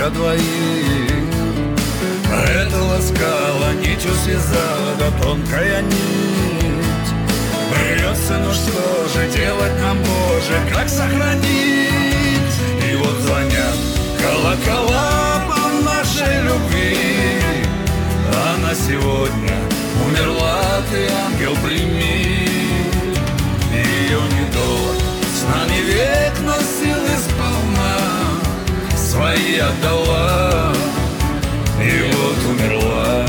для двоих. Это ласкало, нитью связала, да тонкая нить. Бьется, ну что же делать нам, Боже, как сохранить? И вот звонят колокола по нашей любви. Она сегодня умерла, ты, ангел, прими. Ее недолг с нами век, но силы сполна свои отдала, и вот умерла.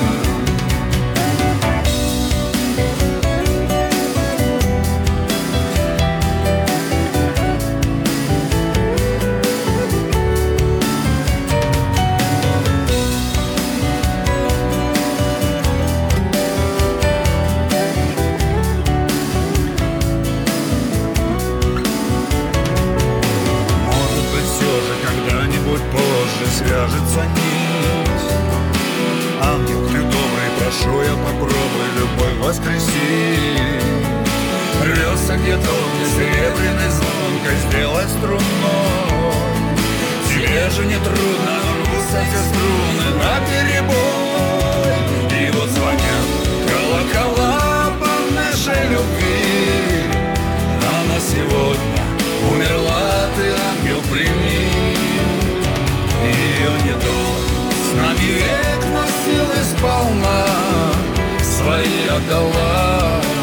Свяжется нить. Ангел, ты добрый, прошу, я попробуй любовь воскресить. Рвется где-то мне серебряной звонкой сделать струной. Тебе же не трудно, рвутся те струны наперебой. И вот звонят колокола по нашей любви. Она сегодня умерла, ты, ангел, прими. Ее недолг с нами век, но силы сполна свои отдала.